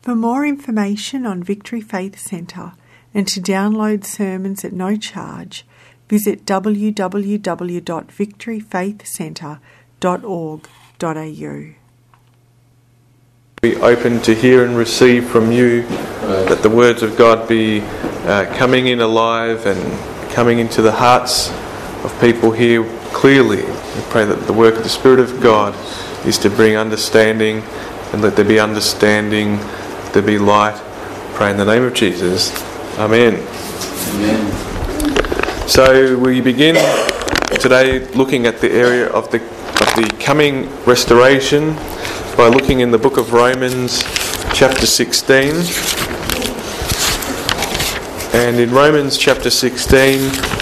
For more information on Victory Faith Centre and to download sermons at no charge, visit www.victoryfaithcentre.org.au. Be open to hear and receive from you, that the words of God be coming in alive and coming into the hearts of people here clearly. We pray that the work of the Spirit of God is to bring understanding, and let there be understanding, there be light. Pray in the name of Jesus. Amen. Amen. So we begin today looking at the area of the coming restoration by looking in the book of Romans chapter 16. And in Romans chapter 16,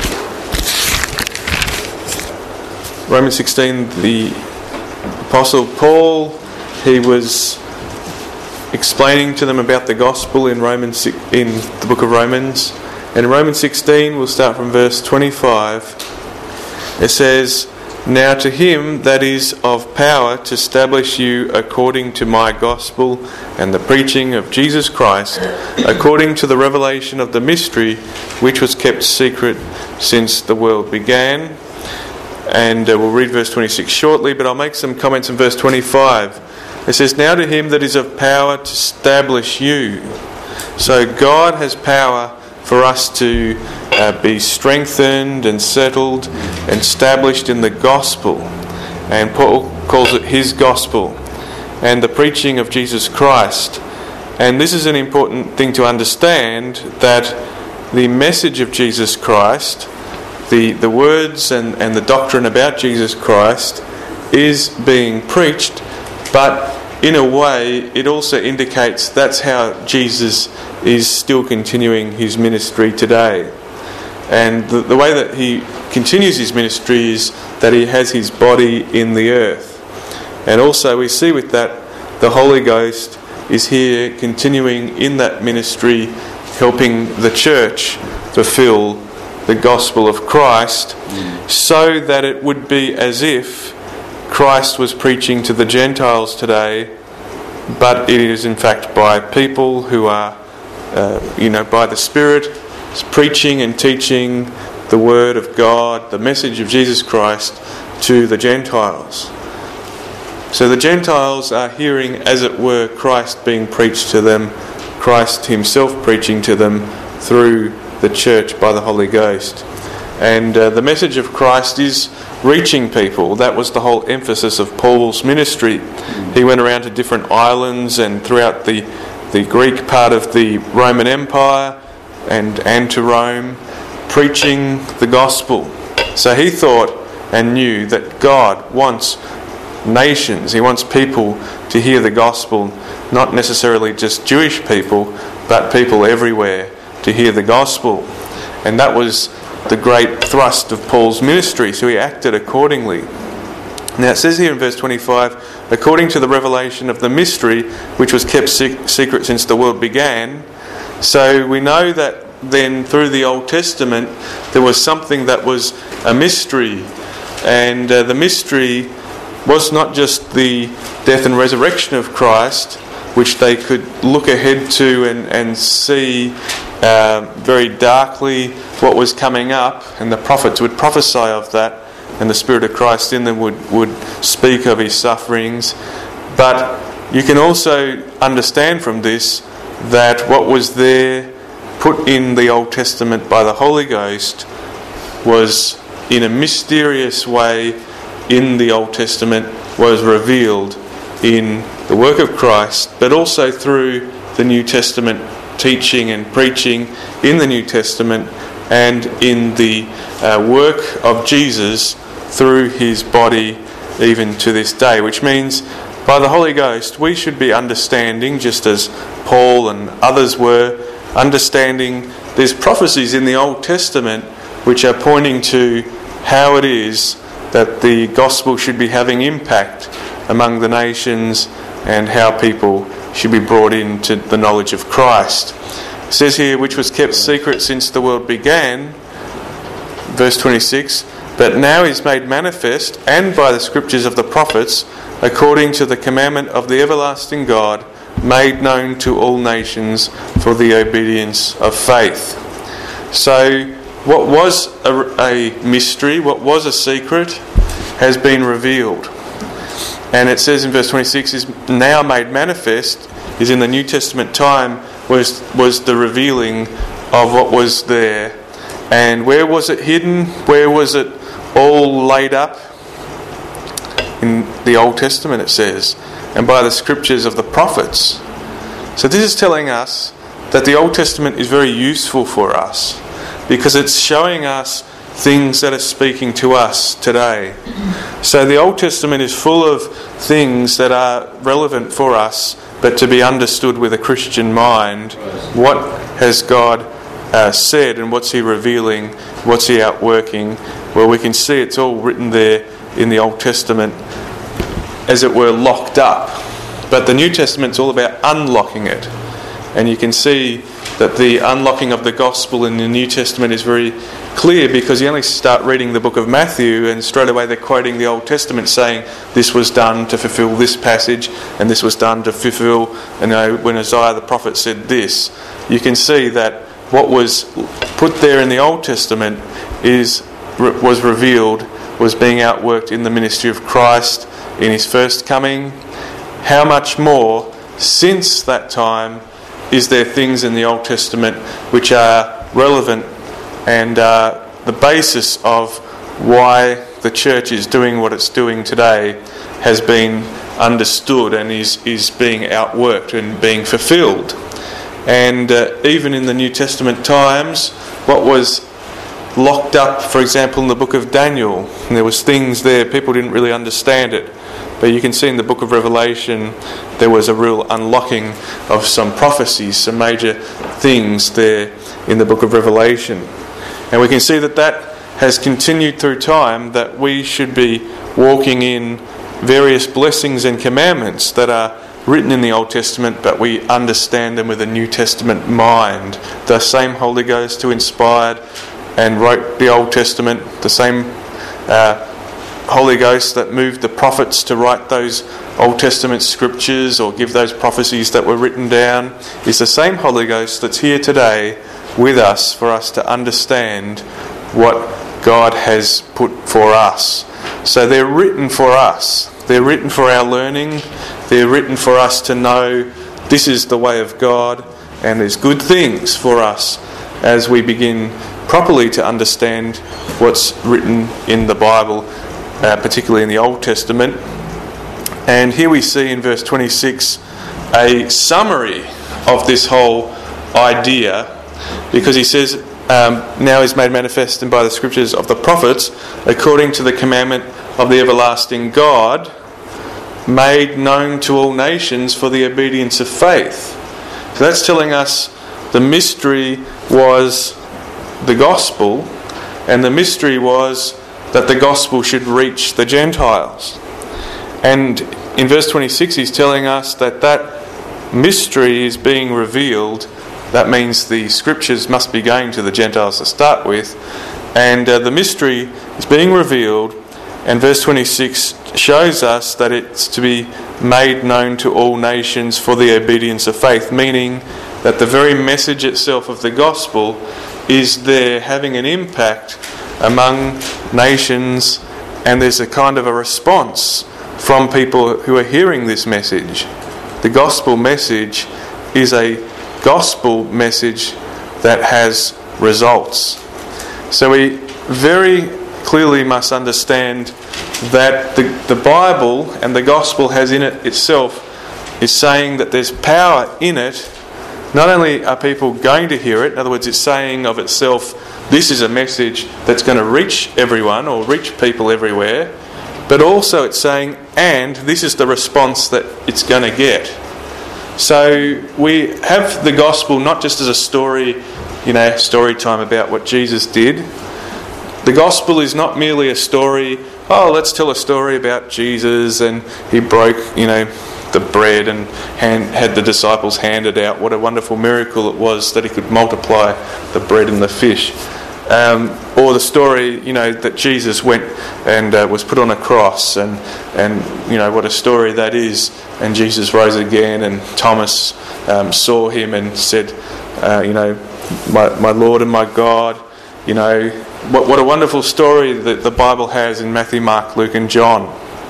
the Apostle Paul, he was explaining to them about the gospel in the book of Romans. And in Romans 16, we'll start from verse 25. It says, "Now to him that is of power to establish you according to my gospel and the preaching of Jesus Christ, according to the revelation of the mystery which was kept secret since the world began." And we'll read verse 26 shortly, but I'll make some comments in verse 25. It says, "Now to him that is of power to establish you." So God has power for us to be strengthened and settled and established in the gospel. And Paul calls it his gospel and the preaching of Jesus Christ. And this is an important thing to understand, that the message of Jesus Christ, the words and the doctrine about Jesus Christ is being preached, but in a way it also indicates that's how Jesus is still continuing his ministry today. And the way that he continues his ministry is that he has his body in the earth. And also we see with that the Holy Ghost is here continuing in that ministry, helping the church fulfill the gospel of Christ, so that it would be as if Christ was preaching to the Gentiles today, but it is in fact by people who are, by the Spirit, preaching and teaching the Word of God, the message of Jesus Christ to the Gentiles. So the Gentiles are hearing, as it were, Christ being preached to them, Christ himself preaching to them through the church by the Holy Ghost. And the message of Christ is reaching people. That was the whole emphasis of Paul's ministry. He went around to different islands and throughout the Greek part of the Roman Empire and to Rome, preaching the gospel. So he thought and knew that God wants nations, he wants people to hear the gospel, not necessarily just Jewish people, but people everywhere to hear the gospel. And that was the great thrust of Paul's ministry, so he acted accordingly. Now it says here in verse 25, "According to the revelation of the mystery which was kept secret since the world began." So we know that then through the Old Testament there was something that was a mystery, and the mystery was not just the death and resurrection of Christ, which they could look ahead to and see very darkly what was coming up, and the prophets would prophesy of that, and the Spirit of Christ in them would speak of his sufferings. But you can also understand from this that what was there put in the Old Testament by the Holy Ghost was in a mysterious way in the Old Testament, was revealed in the work of Christ, but also through the New Testament teaching and preaching in the New Testament, and in the work of Jesus through his body even to this day. Which means by the Holy Ghost we should be understanding, just as Paul and others were, understanding there's prophecies in the Old Testament which are pointing to how it is that the gospel should be having impact among the nations, and how people should be brought into the knowledge of Christ. It says here, which was kept secret since the world began, verse 26, "But now is made manifest, and by the scriptures of the prophets, according to the commandment of the everlasting God, made known to all nations for the obedience of faith. So what was a mystery, what was a secret, has been revealed. And it says in verse 26, is now made manifest, is in the New Testament time, was the revealing of what was there. And where was it hidden? Where was it all laid up? In the Old Testament, it says, and by the scriptures of the prophets. So this is telling us that the Old Testament is very useful for us, because it's showing us things that are speaking to us today. So the Old Testament is full of things that are relevant for us, but to be understood with a Christian mind. What has God said, and what's He revealing? What's He outworking? Well, we can see it's all written there in the Old Testament, as it were, locked up. But the New Testament's all about unlocking it. And you can see that the unlocking of the gospel in the New Testament is very clear, because you only start reading the book of Matthew and straight away they're quoting the Old Testament saying this was done to fulfill this passage and this was done to fulfill, when Isaiah the prophet said this. You can see that what was put there in the Old Testament was revealed, was being outworked in the ministry of Christ in His first coming. How much more since that time is there things in the Old Testament which are relevant and the basis of why the church is doing what it's doing today has been understood and is being outworked and being fulfilled. And even in the New Testament times, what was locked up, for example, in the book of Daniel, and there was things there, people didn't really understand it. But you can see in the book of Revelation there was a real unlocking of some prophecies, some major things there in the book of Revelation. And we can see that has continued through time, that we should be walking in various blessings and commandments that are written in the Old Testament, but we understand them with a New Testament mind. The same Holy Ghost who inspired and wrote the Old Testament, the same Holy Ghost that moved the prophets to write those Old Testament scriptures or give those prophecies that were written down, is the same Holy Ghost that's here today with us for us to understand what God has put for us. So they're written for us. They're written for our learning. They're written for us to know this is the way of God, and there's good things for us as we begin properly to understand what's written in the Bible, particularly in the Old Testament. And here we see in verse 26 a summary of this whole idea, because he says, now is made manifest and by the scriptures of the prophets, according to the commandment of the everlasting God, made known to all nations for the obedience of faith. So that's telling us the mystery was the gospel, and the mystery was that the gospel should reach the Gentiles. And in verse 26 he's telling us that mystery is being revealed. That means the scriptures must be going to the Gentiles to start with, and the mystery is being revealed, and verse 26 shows us that it's to be made known to all nations for the obedience of faith, meaning that the very message itself of the gospel is there having an impact among nations, and there's a kind of a response from people who are hearing this message. The gospel message is a gospel message that has results. So we very clearly must understand that the Bible and the gospel has in it itself is saying that there's power in it. Not only are people going to hear it, in other words, it's saying of itself, this is a message that's going to reach everyone or reach people everywhere, but also it's saying, and this is the response that it's going to get. So we have the gospel not just as a story, story time about what Jesus did. The gospel is not merely a story, let's tell a story about Jesus and he broke, the bread and had the disciples hand it out. What a wonderful miracle it was that he could multiply the bread and the fish. or the story, that Jesus went and was put on a cross, and what a story that is. And Jesus rose again, and Thomas saw him and said, my Lord and my God. What a wonderful story that the Bible has in Matthew, Mark, Luke, and John.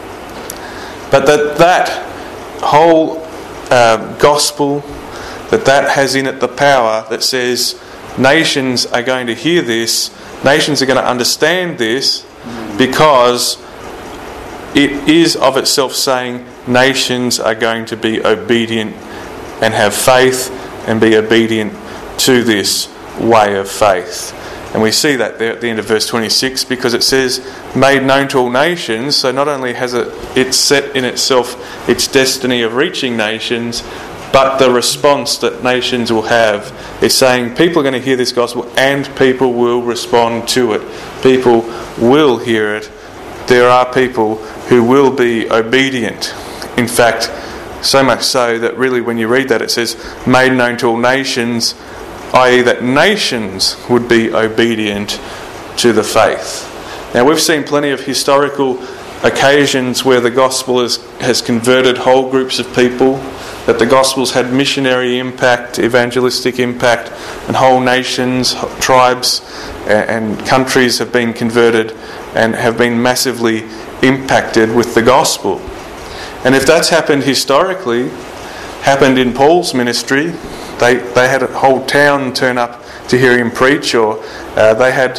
But that whole gospel, that has in it the power that says nations are going to hear this, nations are going to understand this, because it is of itself saying nations are going to be obedient and have faith and be obedient to this way of faith. And we see that there at the end of verse 26, because it says, made known to all nations. So not only has it set in itself its destiny of reaching nations, but the response that nations will have. It's saying people are going to hear this gospel and people will respond to it. People will hear it. There are people who will be obedient. In fact, so much so that really when you read that it says, made known to all nations, i.e. that nations would be obedient to the faith. Now we've seen plenty of historical occasions where the gospel has converted whole groups of people, that the gospel's had missionary impact, evangelistic impact, and whole nations, tribes and countries have been converted and have been massively impacted with the gospel. And if that's happened historically, happened in Paul's ministry, they had a whole town turn up to hear him preach, or they had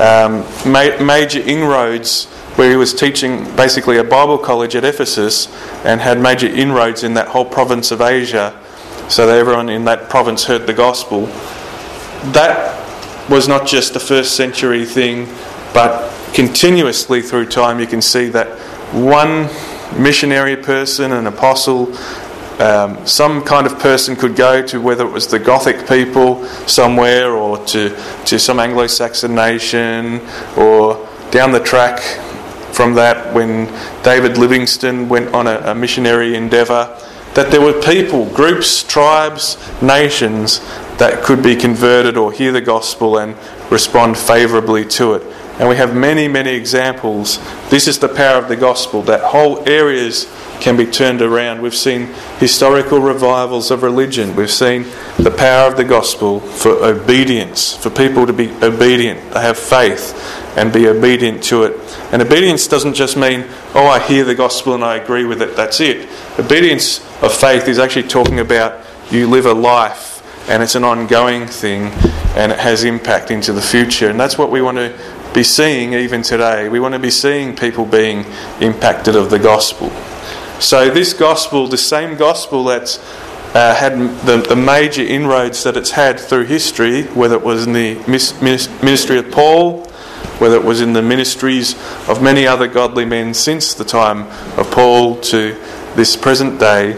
major inroads where he was teaching basically a Bible college at Ephesus and had major inroads in that whole province of Asia, so that everyone in that province heard the gospel. That was not just a first century thing, but continuously through time you can see that one missionary person, an apostle, some kind of person could go to, whether it was the Gothic people somewhere or to some Anglo-Saxon nation, or down the track from that when David Livingstone went on a missionary endeavour, that there were people, groups, tribes, nations that could be converted or hear the gospel and respond favourably to it. And we have many, many examples. This is the power of the gospel, that whole areas can be turned around. We've seen historical revivals of religion. We've seen the power of the gospel for obedience, for people to be obedient, to have faith and be obedient to it. And obedience doesn't just mean, I hear the gospel and I agree with it, that's it. Obedience of faith is actually talking about you live a life and it's an ongoing thing and it has impact into the future. And that's what we want to be seeing even today. We want to be seeing people being impacted of the gospel. So this gospel, the same gospel that's had the major inroads that it's had through history, whether it was in the ministry of Paul, whether it was in the ministries of many other godly men since the time of Paul to this present day,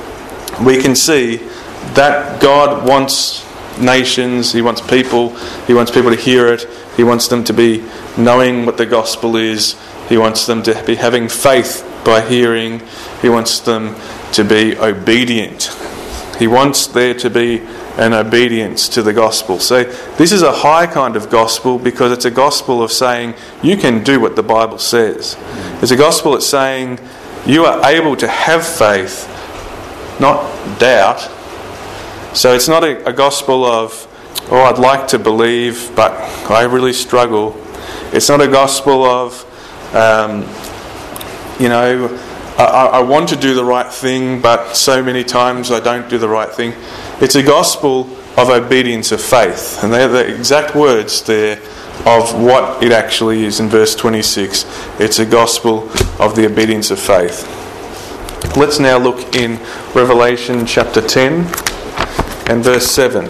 we can see that God wants nations, He wants people to hear it, He wants them to be knowing what the gospel is, He wants them to be having faith by hearing, He wants them to be obedient. He wants there to be an obedience to the gospel. So this is a high kind of gospel because it's a gospel of saying you can do what the Bible says. It's a gospel that's saying you are able to have faith, not doubt. So it's not a gospel of, I'd like to believe, but I really struggle. It's not a gospel of, I want to do the right thing, but so many times I don't do the right thing. It's a gospel of obedience of faith. And they're the exact words there of what it actually is in verse 26. It's a gospel of the obedience of faith. Let's now look in Revelation chapter 10 and verse 7.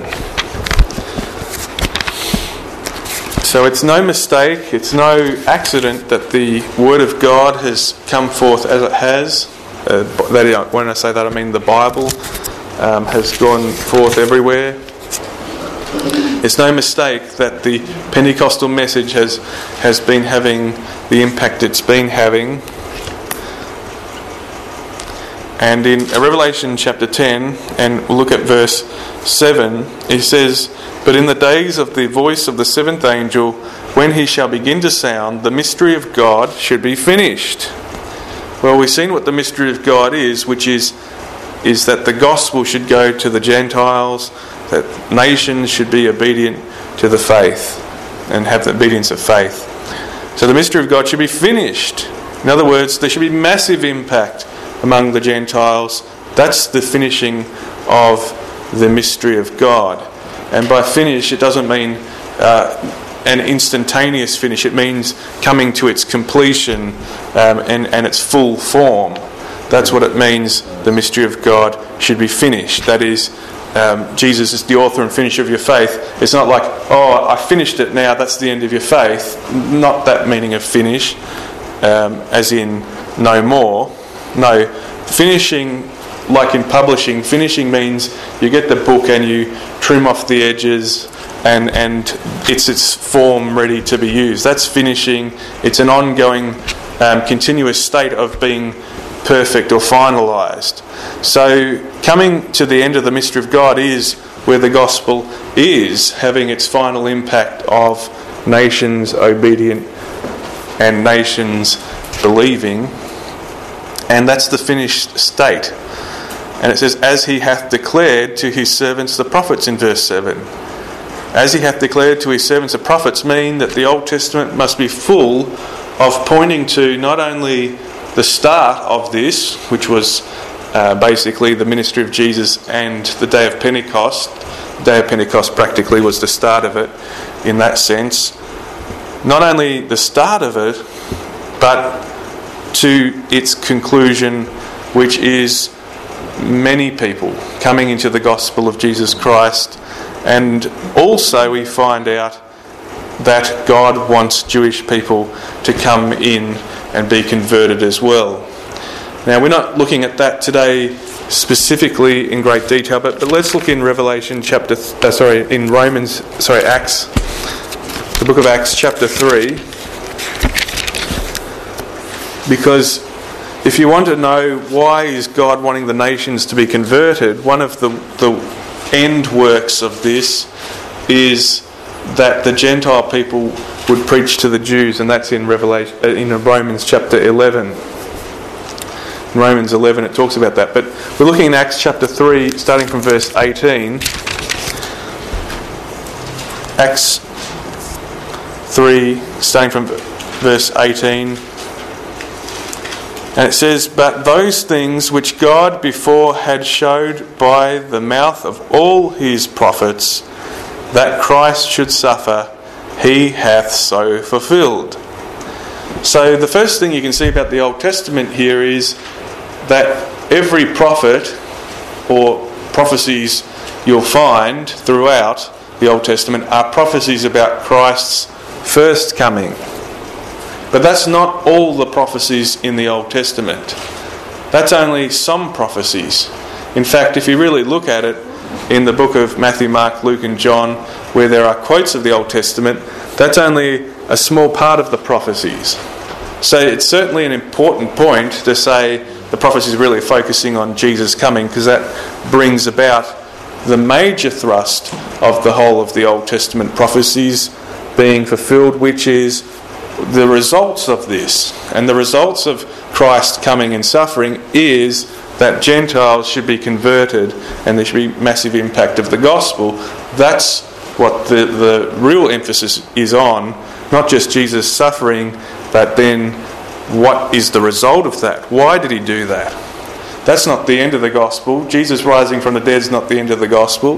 So it's no mistake, it's no accident that the Word of God has come forth as it has. When I say that, I mean the Bible has gone forth everywhere. It's no mistake that the Pentecostal message has been having the impact it's been having. And in Revelation chapter 10, and we'll look at verse 7, it says, "But in the days of the voice of the seventh angel, when he shall begin to sound, the mystery of God should be finished." Well, we've seen what the mystery of God is, which is that the gospel should go to the Gentiles, that nations should be obedient to the faith and have the obedience of faith. So the mystery of God should be finished. In other words, there should be massive impact among the Gentiles. That's the finishing of the mystery of God. And by finish, it doesn't mean an instantaneous finish. It means coming to its completion and its full form. That's what it means, the mystery of God should be finished. That is, Jesus is the author and finisher of your faith. It's not like, oh, I finished it now, that's the end of your faith. Not that meaning of finish, as in no more. No, finishing, like in publishing, finishing means you get the book and you trim off the edges and it's its form ready to be used. That's finishing. It's an ongoing, continuous state of being perfect or finalised. So coming to the end of the mystery of God is where the gospel is having its final impact of nations obedient and nations believing. And that's the finished state. And it says, "As he hath declared to his servants the prophets," in verse 7. As he hath declared to his servants the prophets mean that the Old Testament must be full of pointing to not only the start of this, which was basically the ministry of Jesus and the day of Pentecost. The day of Pentecost practically was the start of it in that sense. Not only the start of it, but to its conclusion, which is many people coming into the gospel of Jesus Christ. And also we find out that God wants Jewish people to come in and be converted as well. Now, we're not looking at that today specifically in great detail, but let's look in Acts, the book of Acts chapter 3. Because if you want to know why is God wanting the nations to be converted, one of the end works of this is that the Gentile people would preach to the Jews, and that's in Romans chapter 11. In Romans 11 it talks about that. But we're looking in Acts chapter 3, starting from verse 18. Acts 3, starting from verse 18. And it says, "But those things which God before had showed by the mouth of all his prophets, that Christ should suffer, he hath so fulfilled." So the first thing you can see about the Old Testament here is that every prophet or prophecies you'll find throughout the Old Testament are prophecies about Christ's first coming. But that's not all the prophecies in the Old Testament. That's only some prophecies. In fact, if you really look at it in the book of Matthew, Mark, Luke and John, where there are quotes of the Old Testament, that's only a small part of the prophecies. So it's certainly an important point to say the prophecy is really focusing on Jesus coming, because that brings about the major thrust of the whole of the Old Testament prophecies being fulfilled, which is the results of this. And the results of Christ coming and suffering is that Gentiles should be converted and there should be massive impact of the gospel. That's what the real emphasis is on, not just Jesus suffering, but then what is the result of that? Why did he do that? That's not the end of the gospel. Jesus rising from the dead is not the end of the gospel.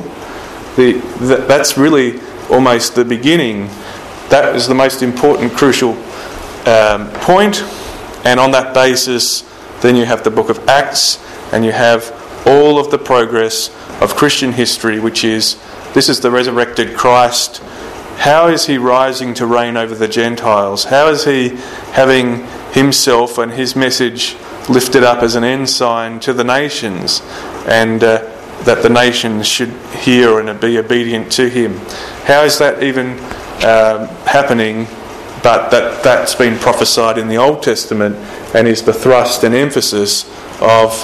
That's really almost the beginning. That is the most important, crucial point. And on that basis, then you have the book of Acts, and you have all of the progress of Christian history, which is, this is the resurrected Christ. How is he rising to reign over the Gentiles? How is he having himself and his message lifted up as an ensign to the nations, and that the nations should hear and be obedient to him? How is that even happening, but that's been prophesied in the Old Testament and is the thrust and emphasis of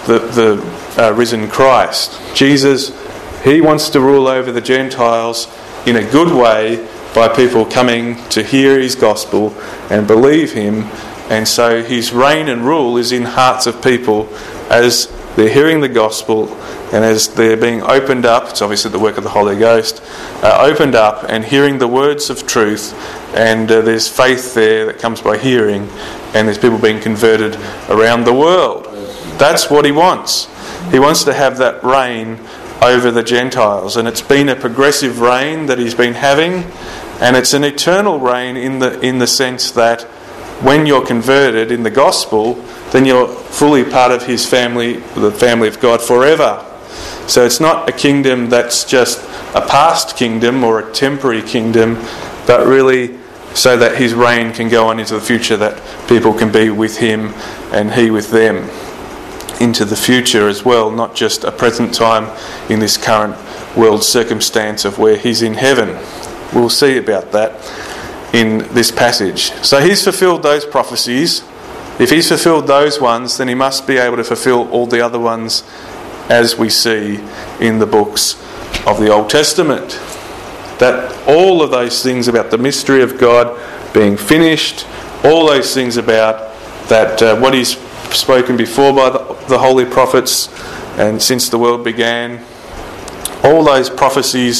the risen Christ. Jesus, he wants to rule over the Gentiles in a good way by people coming to hear his gospel and believe him. And so his reign and rule is in hearts of people as they're hearing the gospel and as they're being opened up. It's obviously the work of the Holy Ghost, opened up and hearing the words of truth, and there's faith there that comes by hearing, and there's people being converted around the world. That's what he wants. He wants to have that reign over the Gentiles, and it's been a progressive reign that he's been having, and it's an eternal reign in the sense that when you're converted in the gospel, then you're fully part of his family, the family of God forever. So it's not a kingdom that's just a past kingdom or a temporary kingdom, but really so that his reign can go on into the future, that people can be with him and he with them into the future as well, not just a present time in this current world circumstance of where he's in heaven. We'll see about that in this passage. So he's fulfilled those prophecies. If he's fulfilled those ones, then he must be able to fulfill all the other ones as we see in the books of the Old Testament. That all of those things about the mystery of God being finished, all those things about that what he's spoken before by the holy prophets and since the world began, all those prophecies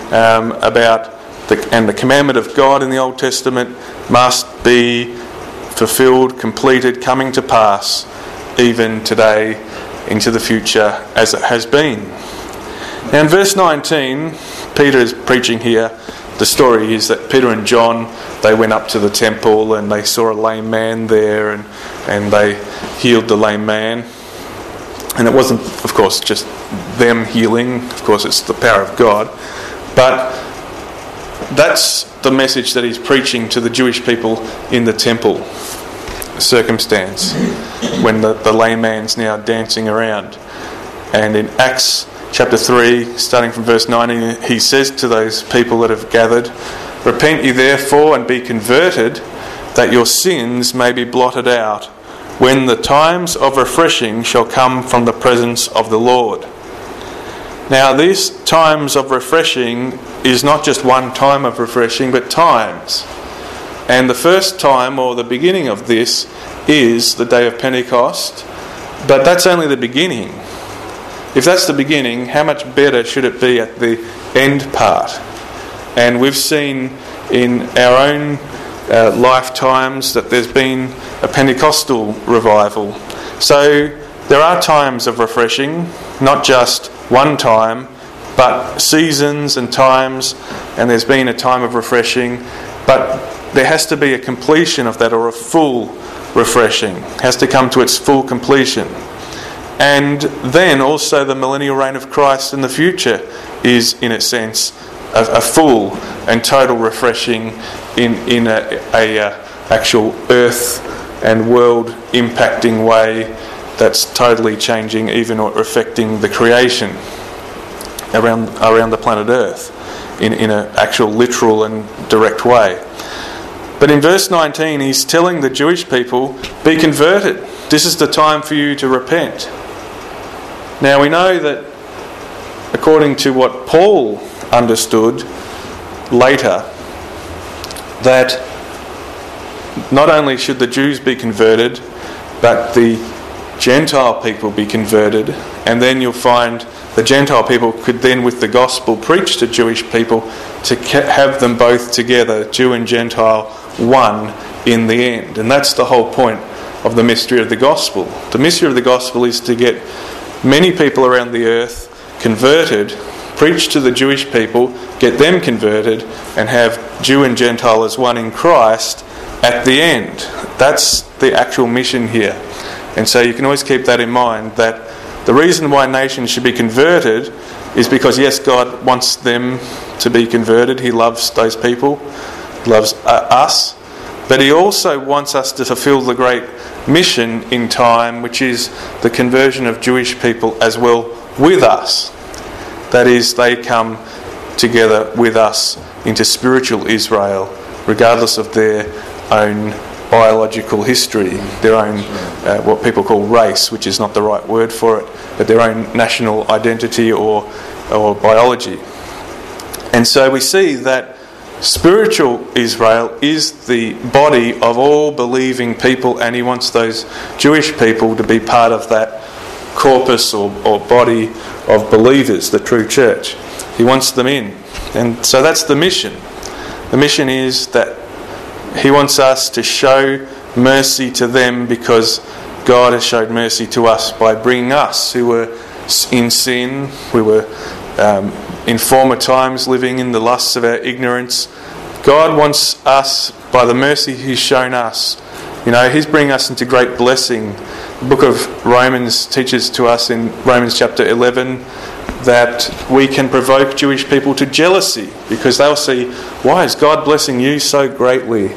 about the commandment of God in the Old Testament must be fulfilled, completed, coming to pass even today into the future as it has been. Now in verse 19, Peter is preaching here. The story is that Peter and John, they went up to the temple and they saw a lame man there, and they healed the lame man. And it wasn't, of course, just them healing. Of course, it's the power of God. But that's the message that he's preaching to the Jewish people in the temple circumstance, when the lame man's now dancing around. And in Acts chapter 3, starting from verse 19, he says to those people that have gathered, "Repent ye therefore and be converted, that your sins may be blotted out, when the times of refreshing shall come from the presence of the Lord." Now these times of refreshing is not just one time of refreshing, but times. And the first time, or the beginning of this, is the day of Pentecost. But that's only the beginning. If that's the beginning, how much better should it be at the end part? And we've seen in our own lifetimes that there's been a Pentecostal revival. So there are times of refreshing, not just one time, but seasons and times, and there's been a time of refreshing, but there has to be a completion of that, or a full refreshing. It has to come to its full completion. And then also the millennial reign of Christ in the future is, in a sense, a full and total refreshing in a actual earth and world impacting way that's totally changing, even or affecting the creation around the planet Earth in an actual literal and direct way. But in verse 19, he's telling the Jewish people, be converted. This is the time for you to repent. Now we know that according to what Paul understood later, that not only should the Jews be converted, but the Gentile people be converted, and then you'll find the Gentile people could then, with the gospel, preach to Jewish people to have them both together, Jew and Gentile, one in the end. And that's the whole point of the mystery of the gospel. The mystery of the gospel is to get many people around the earth converted, preach to the Jewish people, get them converted, and have Jew and Gentile as one in Christ at the end. That's the actual mission here. And so you can always keep that in mind, that the reason why nations should be converted is because, yes, God wants them to be converted. He loves those people. He loves us. But he also wants us to fulfill the great mission in time, which is the conversion of Jewish people as well with us. That is, they come together with us into spiritual Israel, regardless of their own biological history, their own what people call race, which is not the right word for it, but their own national identity or biology. And so we see that spiritual Israel is the body of all believing people, and he wants those Jewish people to be part of that corpus or body of believers, the true church. He wants them in. And so that's the mission. The mission is that he wants us to show mercy to them because God has showed mercy to us by bringing us who were in sin, we were in former times living in the lusts of our ignorance. God wants us, by the mercy he's shown us, he's bringing us into great blessing. The book of Romans teaches to us in Romans chapter 11 that we can provoke Jewish people to jealousy because they'll see, why is God blessing you so greatly?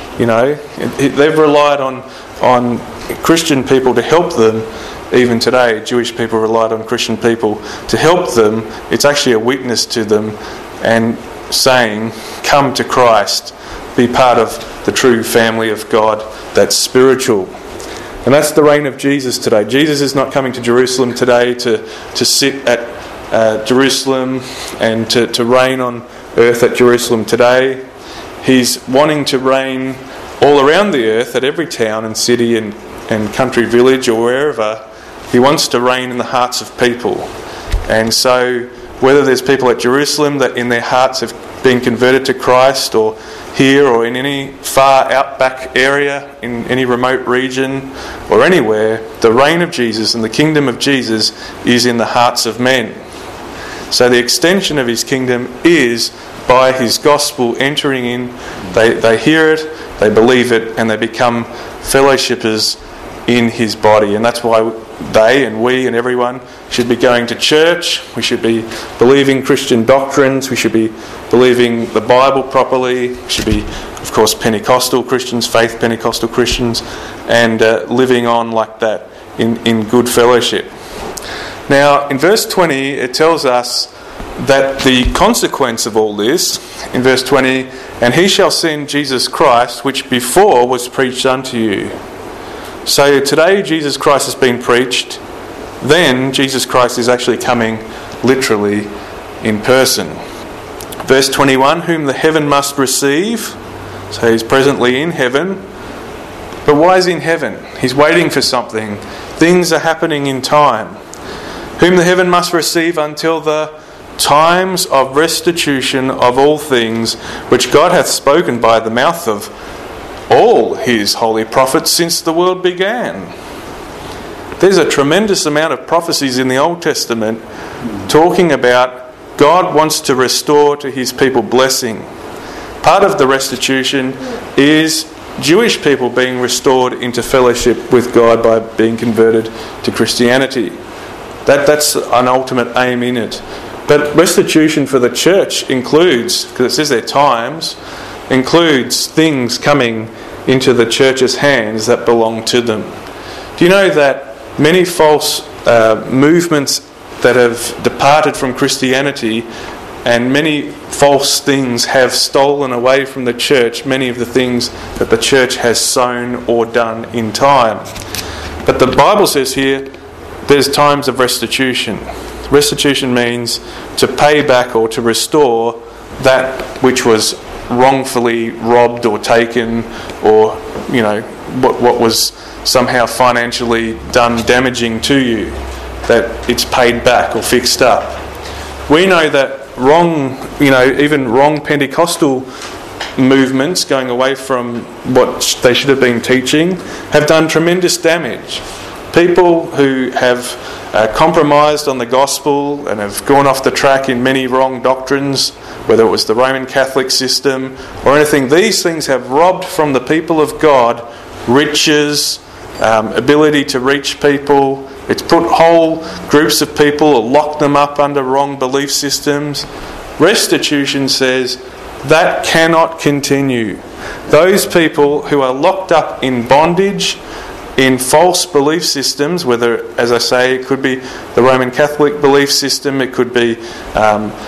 They've relied on Christian people to help them. Even today, Jewish people relied on Christian people to help them. It's actually a witness to them and saying, come to Christ, be part of the true family of God that's spiritual. And that's the reign of Jesus today. Jesus is not coming to Jerusalem today to sit at Jerusalem and to reign on earth at Jerusalem today. He's wanting to reign all around the earth at every town and city and country village or wherever. He wants to reign in the hearts of people. And so whether there's people at Jerusalem that in their hearts have been converted to Christ, or here or in any far outback area, in any remote region or anywhere, the reign of Jesus and the kingdom of Jesus is in the hearts of men. So the extension of his kingdom is by his gospel entering in. They hear it, they believe it, and they become fellowshippers in his body. And that's why they and we and everyone should be going to church. We should be believing Christian doctrines. We should be believing the Bible properly. We should be, of course, Pentecostal Christians, faith Pentecostal Christians, and living on like that in good fellowship. Now, in verse 20, it tells us that the consequence of all this, in verse 20, and he shall send Jesus Christ, which before was preached unto you. So today Jesus Christ has been preached, then Jesus Christ is actually coming literally in person. Verse 21, whom the heaven must receive. So he's presently in heaven. But why is he in heaven? He's waiting for something. Things are happening in time. Whom the heaven must receive until the times of restitution of all things, which God hath spoken by the mouth of all his holy prophets since the world began. There's a tremendous amount of prophecies in the Old Testament talking about God wants to restore to his people blessing. Part of the restitution is Jewish people being restored into fellowship with God by being converted to Christianity. That's an ultimate aim in it. But restitution for the church includes, because it says there times, includes things coming into the church's hands that belong to them. Do you know that many false movements that have departed from Christianity and many false things have stolen away from the church many of the things that the church has sown or done in time? But the Bible says here there's times of restitution. Restitution means to pay back or to restore that which was wrongfully robbed or taken, or what was somehow financially done damaging to you, that it's paid back or fixed up. We know that even wrong Pentecostal movements going away from what they should have been teaching have done tremendous damage. People who have compromised on the gospel and have gone off the track in many wrong doctrines, whether it was the Roman Catholic system or anything, these things have robbed from the people of God riches, ability to reach people. It's put whole groups of people or locked them up under wrong belief systems. Restitution says that cannot continue. Those people who are locked up in bondage, in false belief systems, whether, as I say, it could be the Roman Catholic belief system, it could be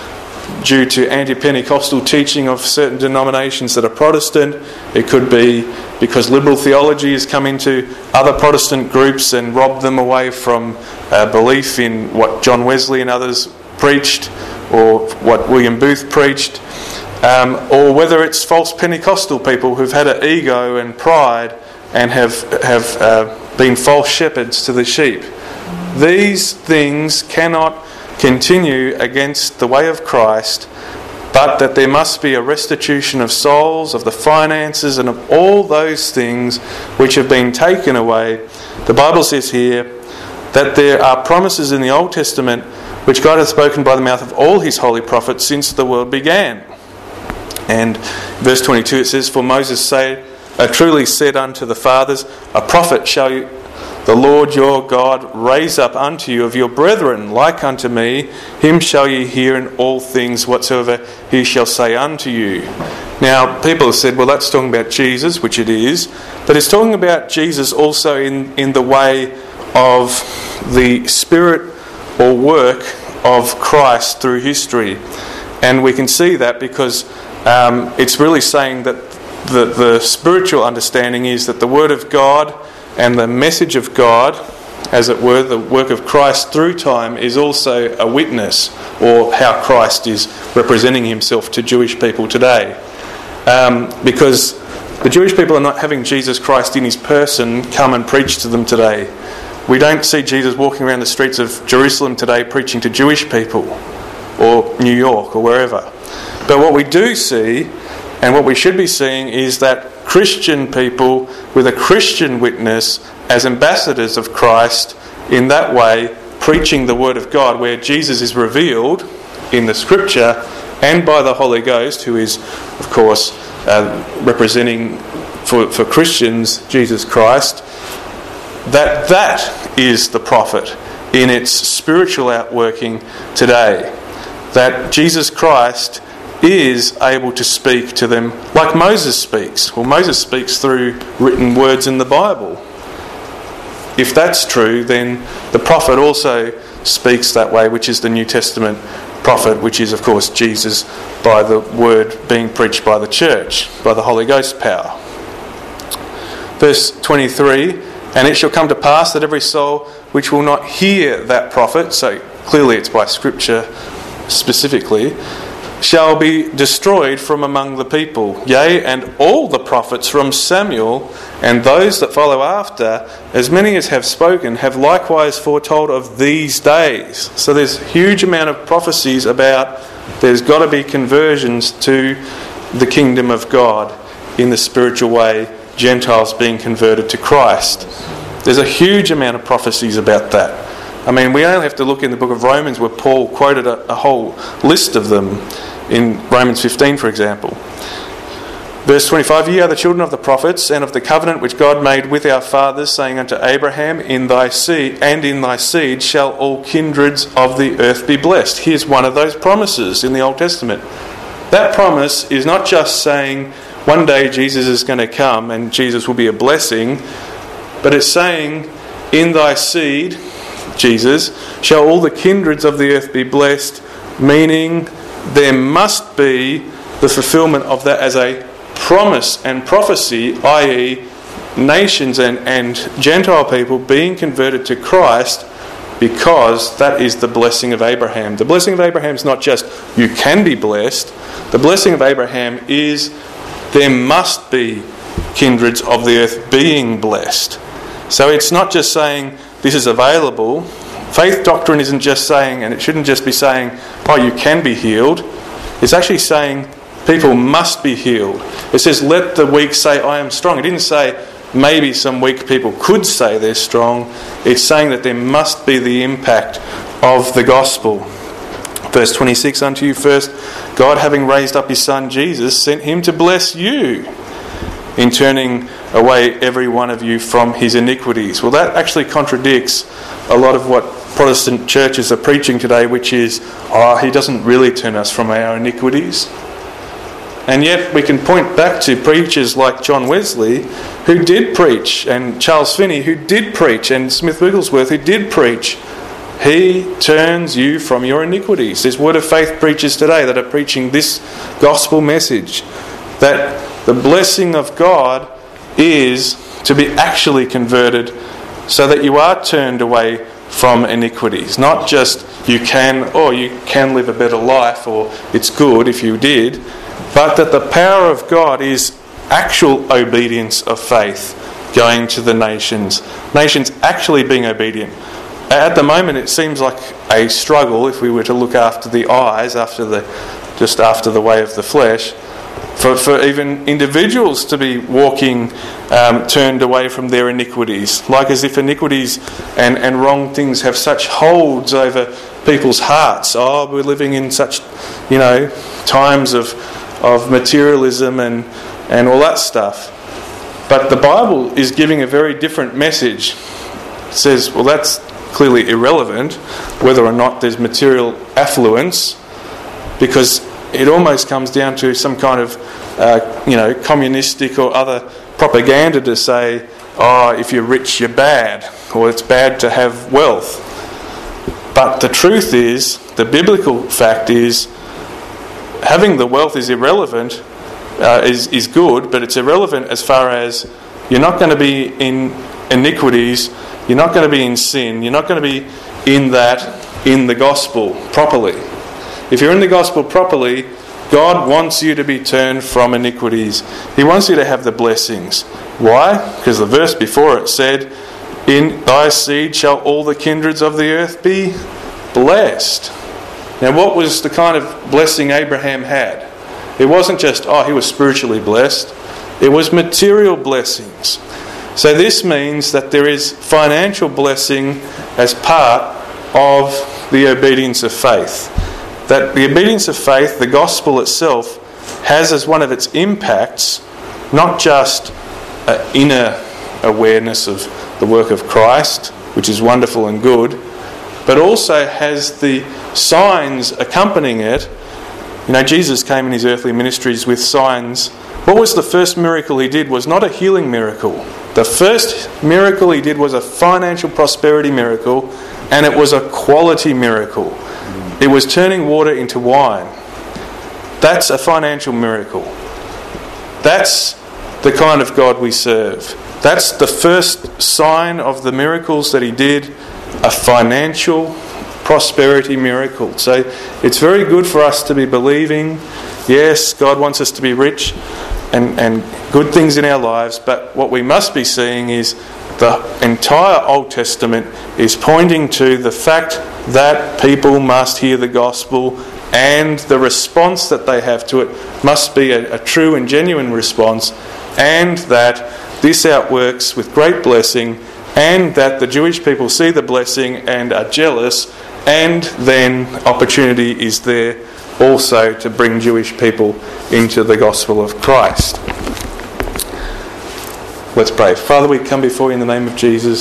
due to anti-Pentecostal teaching of certain denominations that are Protestant. It could be because liberal theology has come into other Protestant groups and robbed them away from belief in what John Wesley and others preached, or what William Booth preached, or whether it's false Pentecostal people who've had an ego and pride and have been false shepherds to the sheep. These things cannot continue against the way of Christ, but that there must be a restitution of souls, of the finances, and of all those things which have been taken away. The Bible says here that there are promises in the Old Testament which God hath spoken by the mouth of all his holy prophets since the world began. And verse 22 it says, For Moses truly said unto the fathers, A prophet shall the Lord your God raise up unto you of your brethren, like unto me. Him shall ye hear in all things whatsoever he shall say unto you. Now, people have said, well, that's talking about Jesus, which it is, but it's talking about Jesus also in the way of the spirit or work of Christ through history. And we can see that because it's really saying that the spiritual understanding is that the Word of God and the message of God, as it were, the work of Christ through time, is also a witness, or how Christ is representing himself to Jewish people today. Because the Jewish people are not having Jesus Christ in his person come and preach to them today. We don't see Jesus walking around the streets of Jerusalem today preaching to Jewish people, or New York, or wherever. But what we do see, and what we should be seeing, is that Christian people with a Christian witness as ambassadors of Christ, in that way preaching the Word of God, where Jesus is revealed in the Scripture and by the Holy Ghost, who is, of course, representing for Christians Jesus Christ. That is the prophet in its spiritual outworking today. That Jesus Christ is able to speak to them like Moses speaks. Well, Moses speaks through written words in the Bible. If that's true, then the prophet also speaks that way, which is the New Testament prophet, which is, of course, Jesus by the word being preached by the church, by the Holy Ghost power. Verse 23, And it shall come to pass that every soul which will not hear that prophet, so clearly it's by Scripture specifically, shall be destroyed from among the people. Yea, and all the prophets from Samuel and those that follow after, as many as have spoken, have likewise foretold of these days. So there's a huge amount of prophecies about there's got to be conversions to the kingdom of God in the spiritual way, Gentiles being converted to Christ. There's a huge amount of prophecies about that. I mean, we only have to look in the book of Romans where Paul quoted a whole list of them in Romans 15, for example. Verse 25, Ye are the children of the prophets, and of the covenant which God made with our fathers, saying unto Abraham, In thy seed, and in thy seed shall all kindreds of the earth be blessed. Here's one of those promises in the Old Testament. That promise is not just saying one day Jesus is going to come and Jesus will be a blessing, but it's saying, In thy seed, Jesus, shall all the kindreds of the earth be blessed, meaning there must be the fulfillment of that as a promise and prophecy, i.e. nations and Gentile people being converted to Christ, because that is the blessing of Abraham. The blessing of Abraham is not just you can be blessed. The blessing of Abraham is there must be kindreds of the earth being blessed. So it's not just saying this is available. Faith doctrine isn't just saying, and it shouldn't just be saying, oh, you can be healed. It's actually saying people must be healed. It says, let the weak say, I am strong. It didn't say maybe some weak people could say they're strong. It's saying that there must be the impact of the gospel. Verse 26, unto you first, God having raised up his Son Jesus, sent him to bless you in turning away every one of you from his iniquities. Well, that actually contradicts a lot of what Protestant churches are preaching today, which is, he doesn't really turn us from our iniquities. And yet we can point back to preachers like John Wesley, who did preach, and Charles Finney, who did preach, and Smith Wigglesworth, who did preach He turns you from your iniquities. There's Word of Faith preachers today that are preaching this gospel message, that the blessing of God is to be actually converted so that you are turned away from iniquities. Not just you can live a better life, or it's good if you did, but that the power of God is actual obedience of faith going to the nations. Nations actually being obedient. At the moment it seems like a struggle, if we were to look after the eyes, after the way of the flesh, for even individuals to be walking turned away from their iniquities, like as if iniquities and wrong things have such holds over people's hearts. Oh, we're living in such, times of materialism and all that stuff. But the Bible is giving a very different message. It says, well, that's clearly irrelevant whether or not there's material affluence, because it almost comes down to some kind of communistic or other propaganda to say, if you're rich you're bad, or it's bad to have wealth. But the truth is, the biblical fact is, having the wealth is irrelevant, is good, but it's irrelevant as far as you're not going to be in iniquities, you're not going to be in sin, you're not going to be in the gospel properly. If you're in the gospel properly, God wants you to be turned from iniquities. He wants you to have the blessings. Why? Because the verse before it said, in thy seed shall all the kindreds of the earth be blessed. Now, what was the kind of blessing Abraham had? It wasn't just, he was spiritually blessed. It was material blessings. So this means that there is financial blessing as part of the obedience of faith. That the obedience of faith, the gospel itself, has as one of its impacts not just inner awareness of the work of Christ, which is wonderful and good, but also has the signs accompanying it. Jesus came in his earthly ministries with signs. What was the first miracle he did? Was not a healing miracle. The first miracle he did was a financial prosperity miracle, and it was a quality miracle. It was turning water into wine. That's a financial miracle. That's the kind of God we serve. That's the first sign of the miracles that he did, a financial prosperity miracle. So it's very good for us to be believing, yes, God wants us to be rich and good things in our lives, but what we must be seeing is the entire Old Testament is pointing to the fact that people must hear the gospel, and the response that they have to it must be a true and genuine response, and that this outworks with great blessing, and that the Jewish people see the blessing and are jealous, and then opportunity is there also to bring Jewish people into the gospel of Christ. Let's pray. Father, we come before you in the name of Jesus.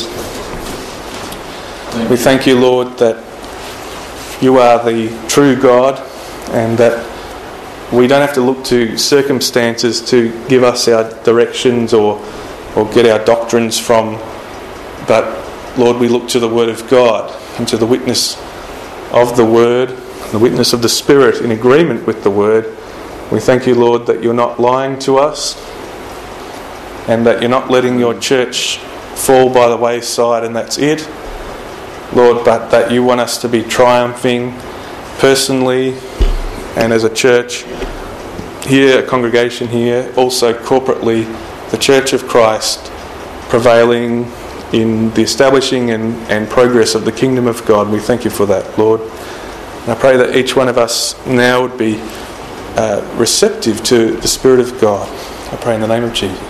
We thank you, Lord, that you are the true God, and that we don't have to look to circumstances to give us our directions or get our doctrines from, but Lord, we look to the Word of God and to the witness of the Word, the witness of the Spirit in agreement with the Word. We thank you, Lord, that you're not lying to us, and that you're not letting your church fall by the wayside and that's it, Lord, but that you want us to be triumphing personally and as a church here, a congregation here, also corporately, the Church of Christ, prevailing in the establishing and progress of the kingdom of God. We thank you for that, Lord. And I pray that each one of us now would be receptive to the Spirit of God. I pray in the name of Jesus.